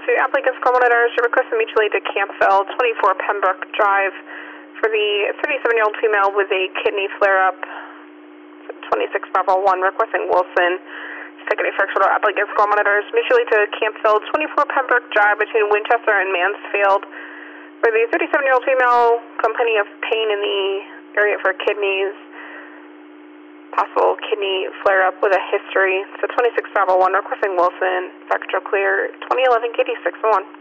to applicants, monitors. Your request is mutually to Campbell, 24 Pembroke Drive, for the 37-year-old female with a kidney flare-up. 26 Bravo 1 requesting Wilson. Secondary fractional applicants, monitors. Mutually to Campbell, 24 Pembroke Drive between Winchester and Mansfield. For the 37-year-old female complaining of pain in the area of her kidneys. Possible kidney flare-up with a history. So 26 Bravo 1 requesting Wilson. Spectral clear, 2011 KD 601.